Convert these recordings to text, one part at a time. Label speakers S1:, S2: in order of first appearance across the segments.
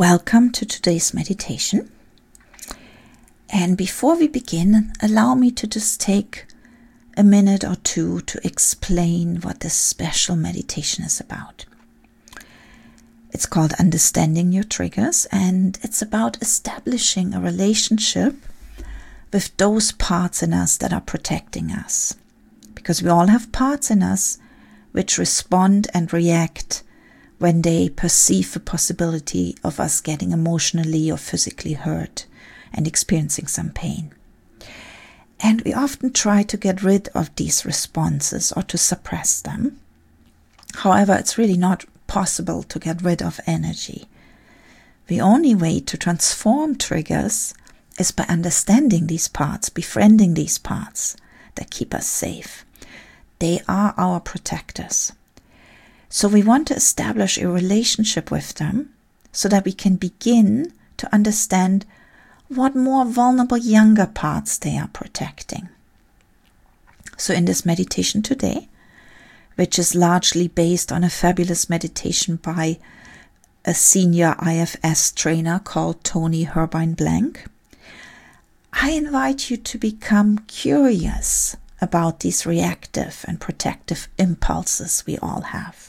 S1: Welcome to today's meditation. And before we begin, allow me to just take a minute or two to explain what this special meditation is about. It's called Understanding Your Triggers, and it's about establishing a relationship with those parts in us that are protecting us. Because we all have parts in us which respond and react when they perceive the possibility of us getting emotionally or physically hurt and experiencing some pain. And we often try to get rid of these responses or to suppress them. However, it's really not possible to get rid of energy. The only way to transform triggers is by understanding these parts, befriending these parts that keep us safe. They are our protectors. So we want to establish a relationship with them so that we can begin to understand what more vulnerable younger parts they are protecting. So in this meditation today, which is largely based on a fabulous meditation by a senior IFS trainer called Tony Herbine Blank, I invite you to become curious about these reactive and protective impulses we all have.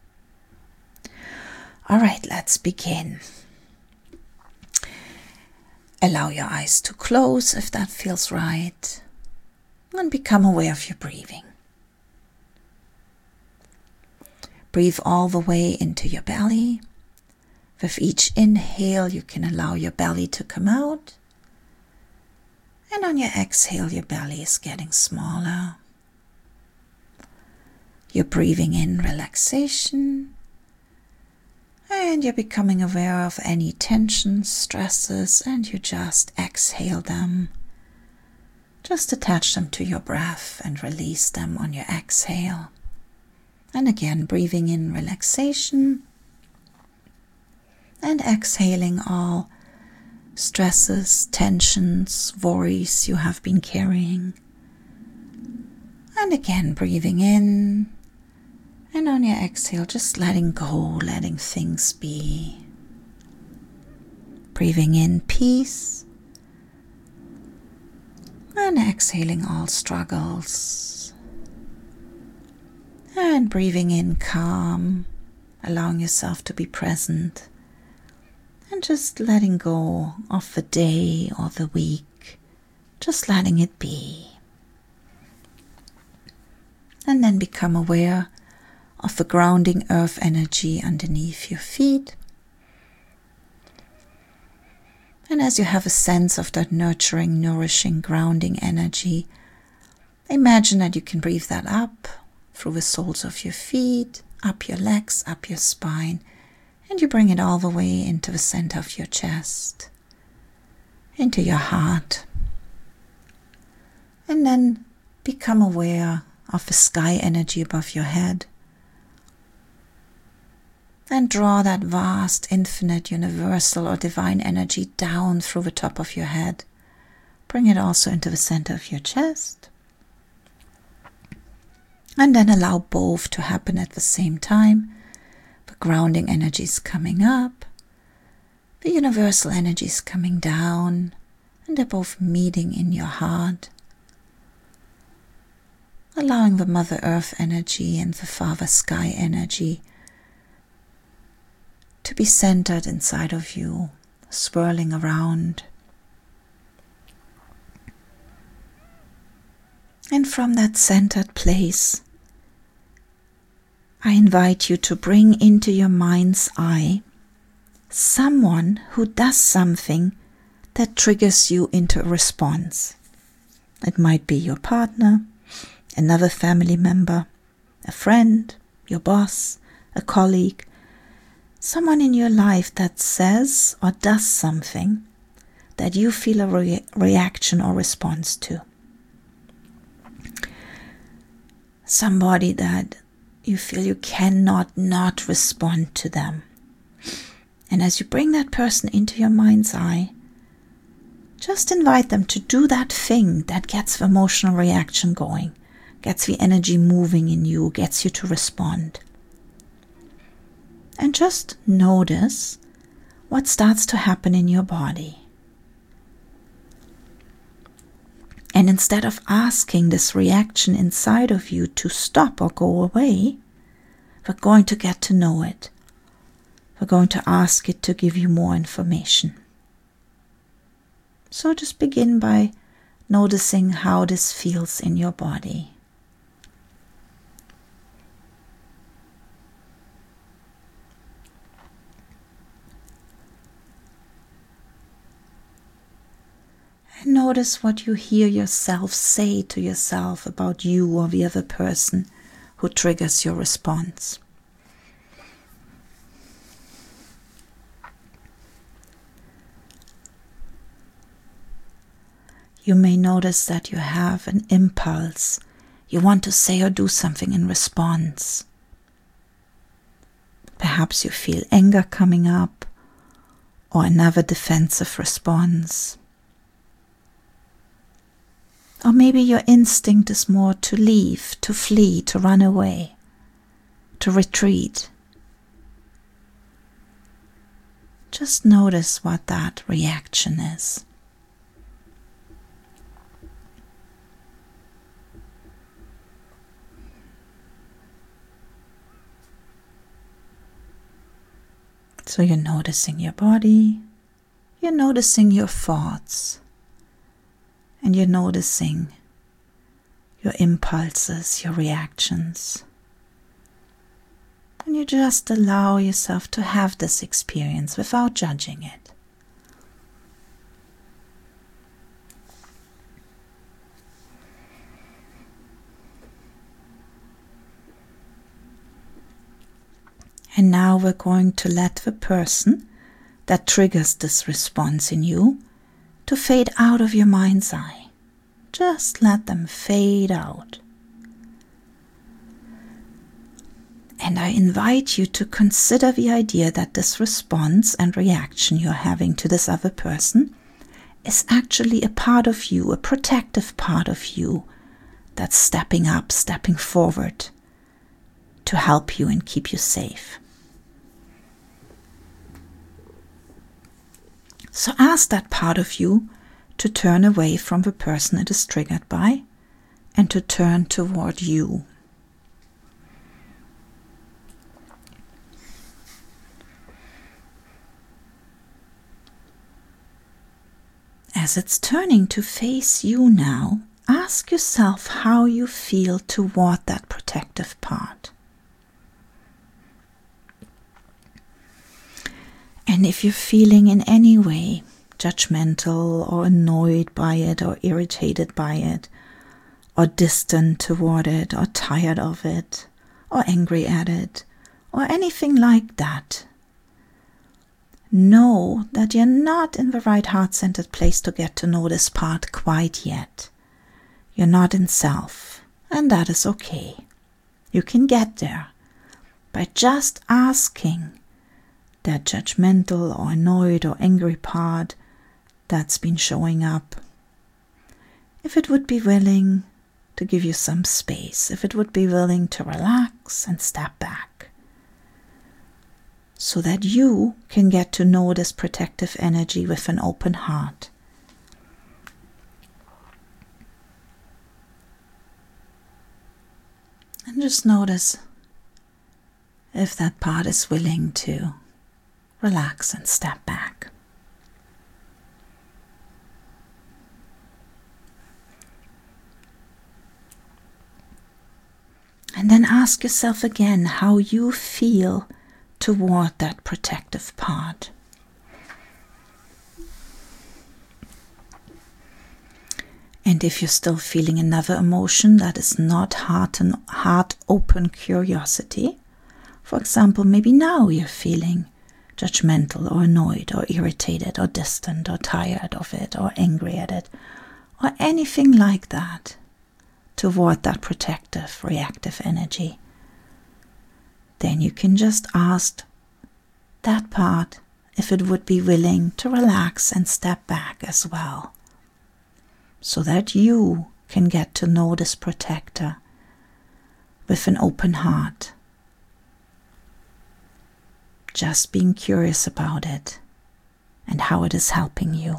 S1: All right, let's begin. Allow your eyes to close if that feels right, and become aware of your breathing. Breathe all the way into your belly. With each inhale, you can allow your belly to come out. And on your exhale, your belly is getting smaller. You're breathing in relaxation. And you're becoming aware of any tensions, stresses, and you just exhale them. Just attach them to your breath and release them on your exhale. And again, breathing in relaxation and exhaling all stresses, tensions, worries you have been carrying. And again, breathing in. And on your exhale, just letting go, letting things be. Breathing in peace. And exhaling all struggles. And breathing in calm, allowing yourself to be present. And just letting go of the day or the week. Just letting it be. And then become aware of the grounding earth energy underneath your feet. And as you have a sense of that nurturing, nourishing, grounding energy, imagine that you can breathe that up through the soles of your feet, up your legs, up your spine, and you bring it all the way into the center of your chest, into your heart. And then become aware of the sky energy above your head. And draw that vast, infinite, universal or divine energy down through the top of your head. Bring it also into the center of your chest. And then allow both to happen at the same time. The grounding energy is coming up. The universal energy is coming down. And they're both meeting in your heart. Allowing the Mother Earth energy and the Father Sky energy to be centered inside of you, swirling around. And from that centered place, I invite you to bring into your mind's eye someone who does something that triggers you into a response. It might be your partner, another family member, a friend, your boss, a colleague, someone in your life that says or does something that you feel a reaction or response to. Somebody that you feel you cannot not respond to them. And as you bring that person into your mind's eye, just invite them to do that thing that gets the emotional reaction going, gets the energy moving in you, gets you to respond. And just notice what starts to happen in your body. And instead of asking this reaction inside of you to stop or go away, we're going to get to know it. We're going to ask it to give you more information. So just begin by noticing how this feels in your body. And notice what you hear yourself say to yourself about you or the other person who triggers your response. You may notice that you have an impulse. You want to say or do something in response. Perhaps you feel anger coming up or another defensive response. Or maybe your instinct is more to leave, to flee, to run away, to retreat. Just notice what that reaction is. So you're noticing your body, you're noticing your thoughts, and you're noticing your impulses, your reactions. And you just allow yourself to have this experience without judging it. And now we're going to let the person that triggers this response in you to fade out of your mind's eye. Just let them fade out. And I invite you to consider the idea that this response and reaction you're having to this other person is actually a part of you, a protective part of you that's stepping up, stepping forward to help you and keep you safe. So ask that part of you to turn away from the person it is triggered by and to turn toward you. As it's turning to face you now, ask yourself how you feel toward that protective part. And if you're feeling in any way judgmental or annoyed by it or irritated by it or distant toward it or tired of it or angry at it or anything like that, know that you're not in the right heart-centered place to get to know this part quite yet. You're not in self, and that is okay. You can get there by just asking that judgmental or annoyed or angry part that's been showing up, if it would be willing to give you some space, if it would be willing to relax and step back, so that you can get to know this protective energy with an open heart. And just notice if that part is willing to relax and step back. And then ask yourself again how you feel toward that protective part. And if you're still feeling another emotion that is not heart open curiosity, for example, maybe now you're feeling judgmental or annoyed or irritated or distant or tired of it or angry at it or anything like that toward that protective, reactive energy, then you can just ask that part if it would be willing to relax and step back as well, so that you can get to know this protector with an open heart. Just being curious about it and how it is helping you.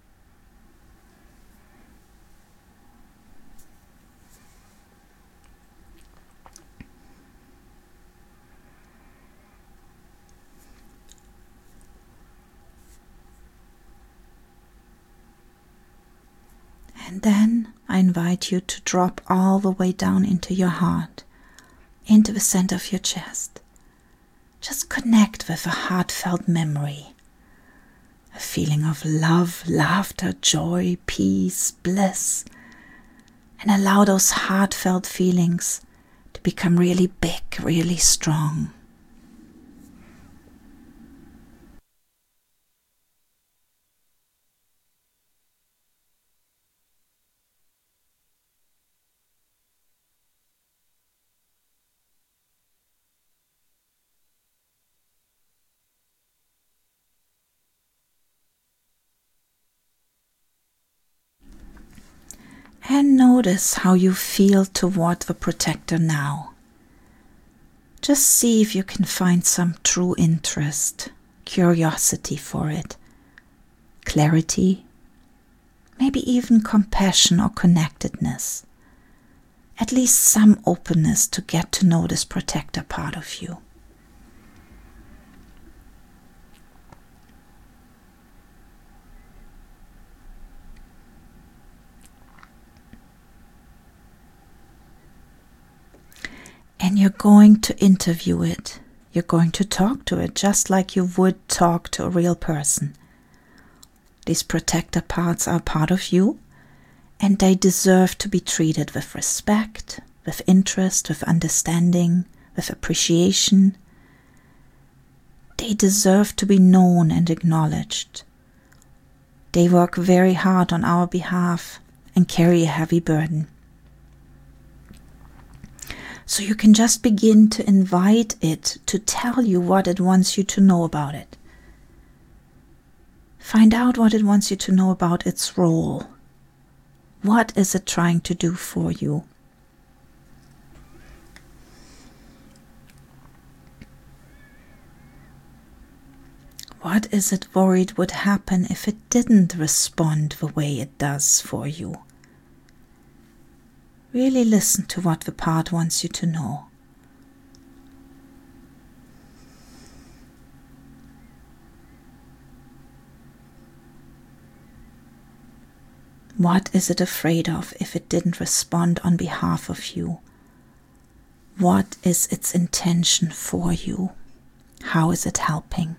S1: And then I invite you to drop all the way down into your heart, into the center of your chest. Just connect with a heartfelt memory, a feeling of love, laughter, joy, peace, bliss, and allow those heartfelt feelings to become really big, really strong. And notice how you feel toward the protector now. Just see if you can find some true interest, curiosity for it, clarity, maybe even compassion or connectedness. At least some openness to get to know this protector part of you. And you're going to interview it. You're going to talk to it just like you would talk to a real person. These protector parts are part of you, and they deserve to be treated with respect, with interest, with understanding, with appreciation. They deserve to be known and acknowledged. They work very hard on our behalf and carry a heavy burden. So you can just begin to invite it to tell you what it wants you to know about it. Find out what it wants you to know about its role. What is it trying to do for you? What is it worried would happen if it didn't respond the way it does for you? Really listen to what the part wants you to know. What is it afraid of if it didn't respond on behalf of you? What is its intention for you? How is it helping?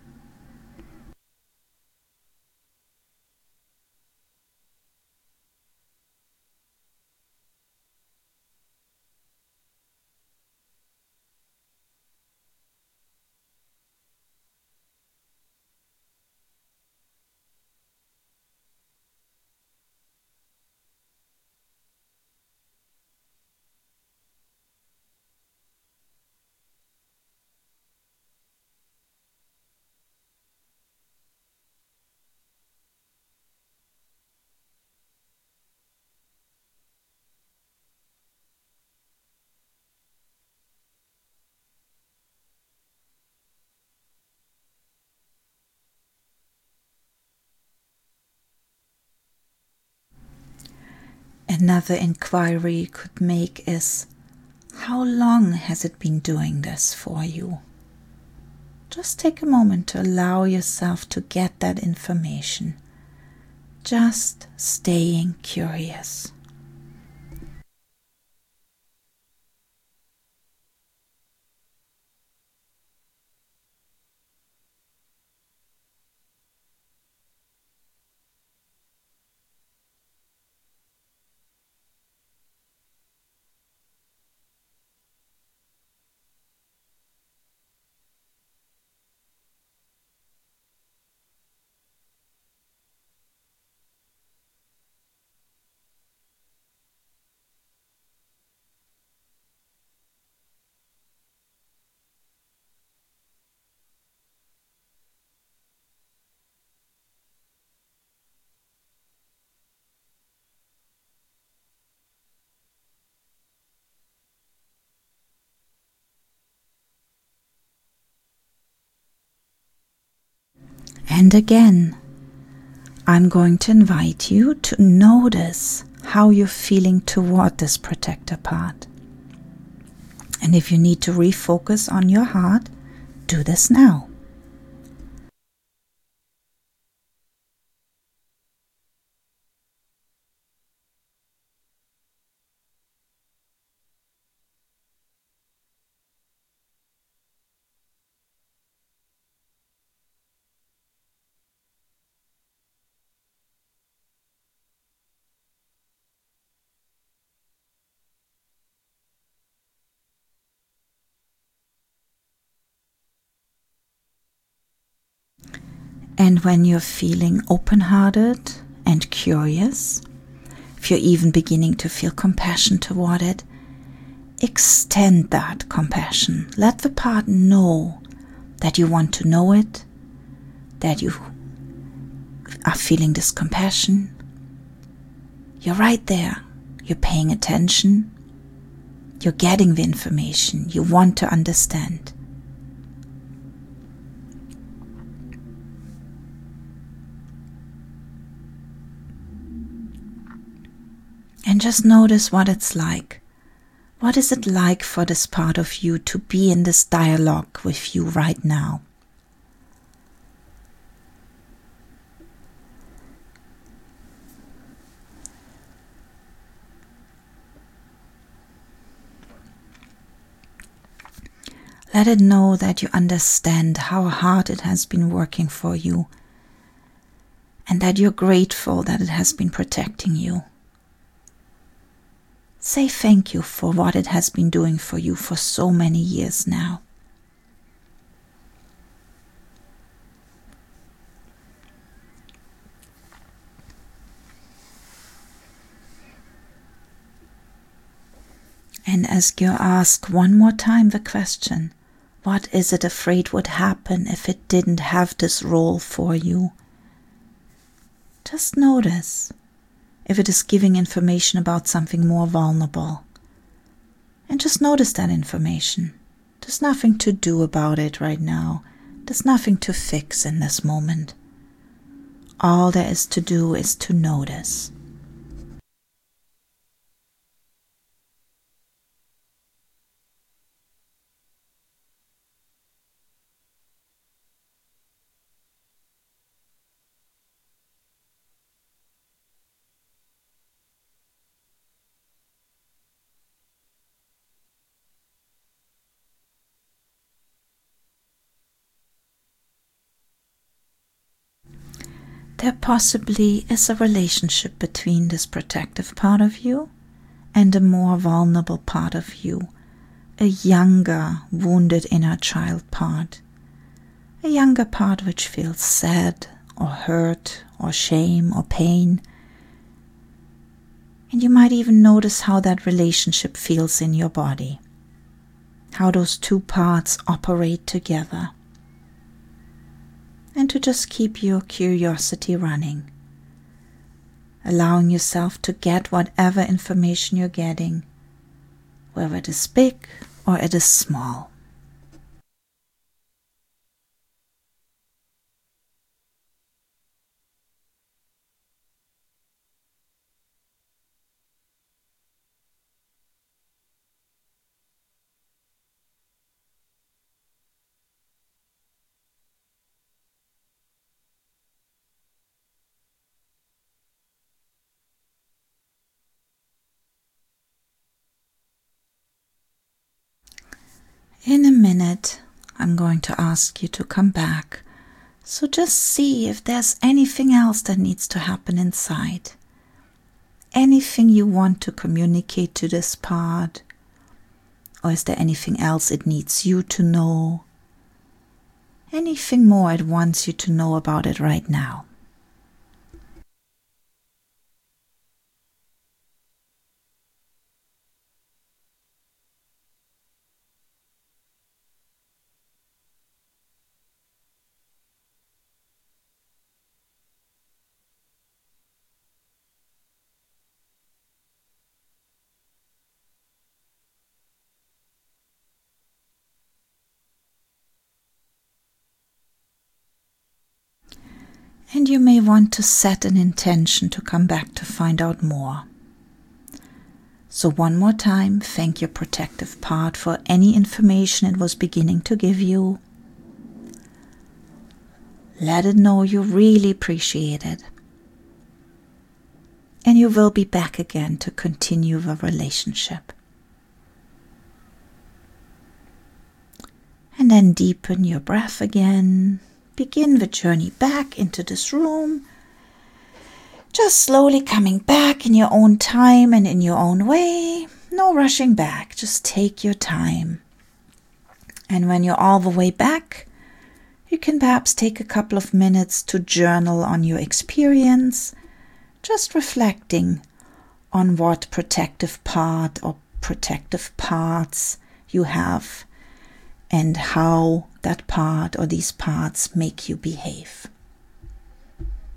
S1: Another inquiry you could make is, how long has it been doing this for you? Just take a moment to allow yourself to get that information. Just staying curious. And again, I'm going to invite you to notice how you're feeling toward this protector part. And if you need to refocus on your heart, do this now. And when you're feeling open-hearted and curious, if you're even beginning to feel compassion toward it, extend that compassion. Let the part know that you want to know it, that you are feeling this compassion. You're right there. You're paying attention. You're getting the information. You want to understand. And just notice what it's like. What is it like for this part of you to be in this dialogue with you right now? Let it know that you understand how hard it has been working for you, and that you're grateful that it has been protecting you. Say thank you for what it has been doing for you for so many years now. And as you ask one more time the question, what is it afraid would happen if it didn't have this role for you? Just notice if it is giving information about something more vulnerable. And just notice that information. There's nothing to do about it right now. There's nothing to fix in this moment. All there is to do is to notice. There possibly is a relationship between this protective part of you and a more vulnerable part of you, a younger, wounded inner child part, a younger part which feels sad or hurt or shame or pain. And you might even notice how that relationship feels in your body, how those two parts operate together. And to just keep your curiosity running, allowing yourself to get whatever information you're getting, whether it is big or it is small. In a minute, I'm going to ask you to come back. So just see if there's anything else that needs to happen inside. Anything you want to communicate to this part? Or is there anything else it needs you to know? Anything more it wants you to know about it right now? And you may want to set an intention to come back to find out more. So one more time, thank your protective part for any information it was beginning to give you. Let it know you really appreciate it. And you will be back again to continue the relationship. And then deepen your breath again. Begin the journey back into this room. Just slowly coming back in your own time and in your own way. No rushing back. Just take your time. And when you're all the way back, you can perhaps take a couple of minutes to journal on your experience, just reflecting on what protective part or protective parts you have and how that part or these parts make you behave.